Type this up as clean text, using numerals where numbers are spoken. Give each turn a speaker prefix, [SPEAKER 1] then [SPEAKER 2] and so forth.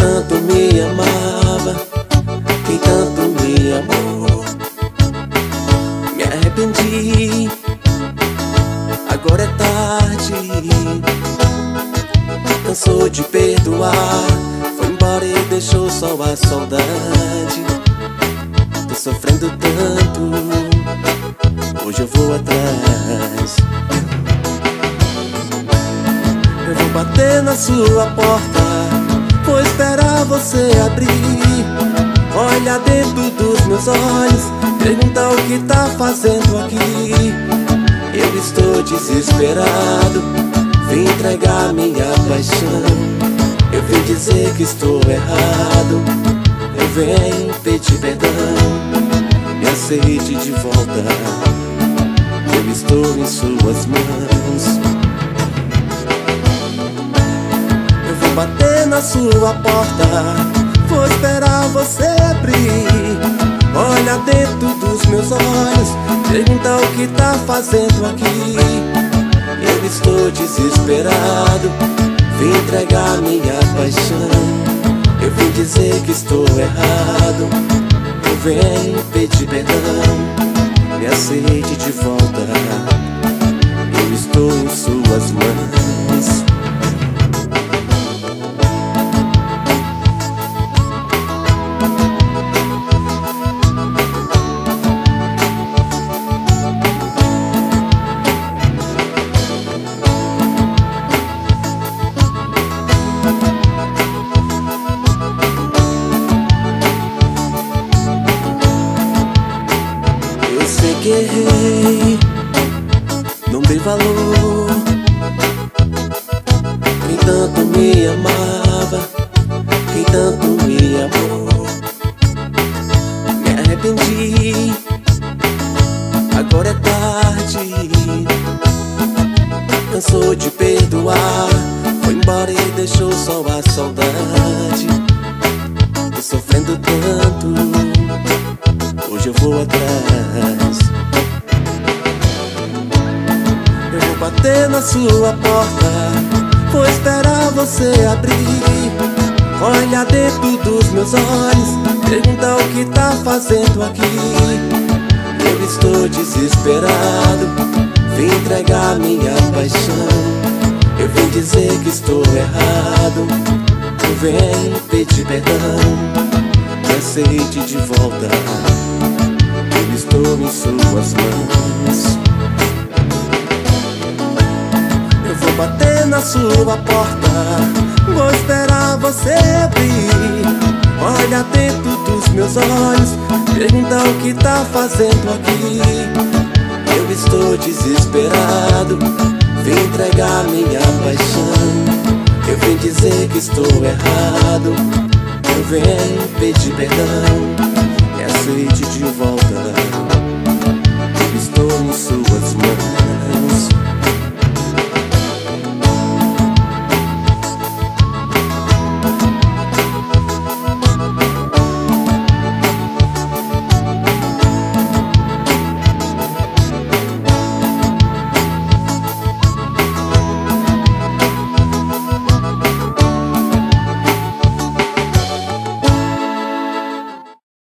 [SPEAKER 1] tanto me amava, quem tanto me amou. Me arrependi, agora é tarde. Cansou de perdoar, foi embora e deixou só a saudade. Tô sofrendo tanto, hoje eu vou atrás. Eu vou bater na sua porta, vou esperar você abrir. Olha dentro dos meus olhos, pergunta o que tá fazendo aqui. Eu estou desesperado, vim entregar minha paixão. Eu vim dizer que estou errado, eu venho pedir perdão. Me aceite de volta, eu estou em suas mãos. Eu vou bater na sua porta, vou esperar você abrir. Olha dentro dos meus olhos, pergunta o que tá fazendo aqui. Eu estou desesperado, vim entregar minha paixão. Eu vim dizer que estou errado, eu venho pedir perdão. Me aceite de volta, eu estou em suas mãos. Eu sei que errei, não dei valor. Quem tanto me amava, quem tanto me amou. Me arrependi, agora é tarde. Cansou de perdoar, foi embora e deixou só a saudade. Tô sofrendo tanto, hoje eu vou atrás. Eu vou bater na sua porta, vou esperar você abrir. Olha dentro dos meus olhos, pergunta o que tá fazendo aqui. Eu estou desesperado, vim entregar minha paixão. Eu vim dizer que estou errado, eu venho pedir perdão. Me aceite de volta, eu estou em suas mãos. Eu vou bater na sua porta, vou esperar você abrir. Olha dentro dos meus olhos, pergunta o que tá fazendo aqui. Eu estou desesperado, vim entregar minha paixão. Eu vim dizer que estou errado, eu venho pedir perdão. Me aceite de volta, eu estou em suas mãos.